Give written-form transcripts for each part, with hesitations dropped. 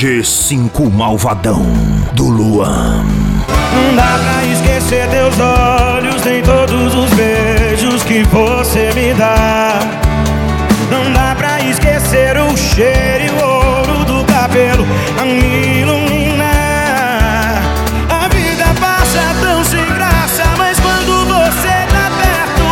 G5 Malvadão do Luan. Não dá pra esquecer teus olhos, nem todos os beijos que você me dá. Não dá pra esquecer o cheiro e o ouro do cabelo a me iluminar. A vida passa tão sem graça, mas quando você tá perto,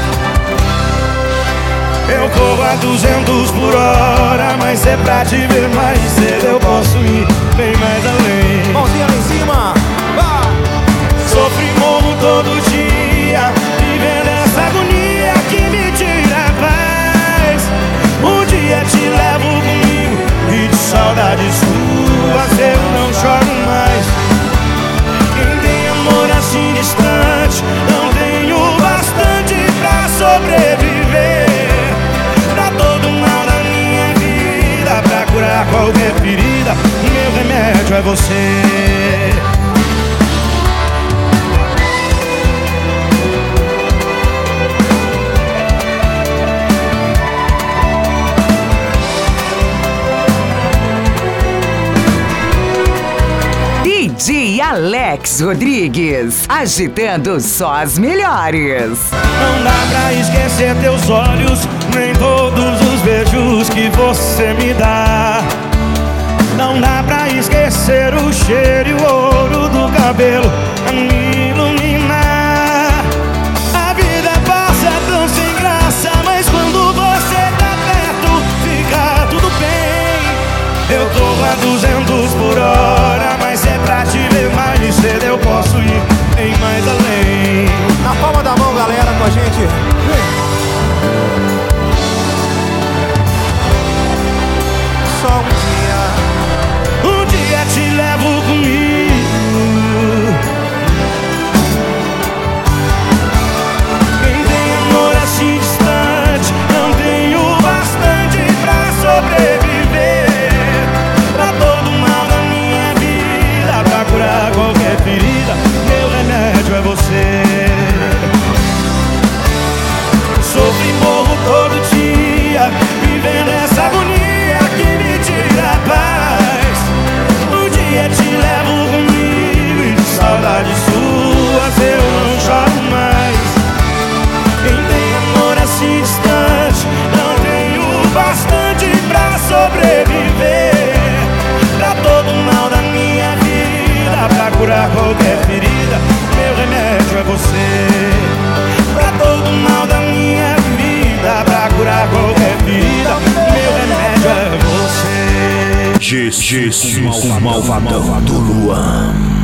eu corro a 200 por hora, mas é pra te ver mais cedo. Eu posso ir bem mais além. Mãozinha lá em cima. Sofro e morro todo dia, vivendo essa agonia que me tira a paz. Um dia te levo comigo e de saudade sua eu não choro mais. Quem tem amor assim distante não tenho bastante pra sobreviver. Pra todo mal da minha vida, pra curar qualquer ferida, meu remédio é você. DJ Alex Rodrigues, agitando só as melhores. Não dá pra esquecer teus olhos, nem todos os beijos que você me dá. Não dá pra esquecer o cheiro e o ouro do cabelo a me iluminar. A vida passa tão sem graça, mas quando você tá perto, fica tudo bem. Eu corro a 200 por hora, mas é pra te ver mais cedo. Eu posso ir bem mais além. Na palma da mão, galera, com a gente. Só um dia te levo comigo. Quem tem amor assim distante não tenho bastante pra sobreviver. Pra todo mal da minha vida, pra curar qualquer ferida, meu remédio é você. Sofro e morro todo dia, vivendo essa agonia que me tira a paz. Um dia te levo comigo e de saudades suas eu não choro mais. Quem tem amor assim distante não tenho bastante pra sobreviver. Pra todo mal da minha vida, pra curar qualquer ferida, meu remédio é você. Pra todo mal da minha vida, pra curar qualquer ferida, meu remédio é você. G5 Malvadão do Luan.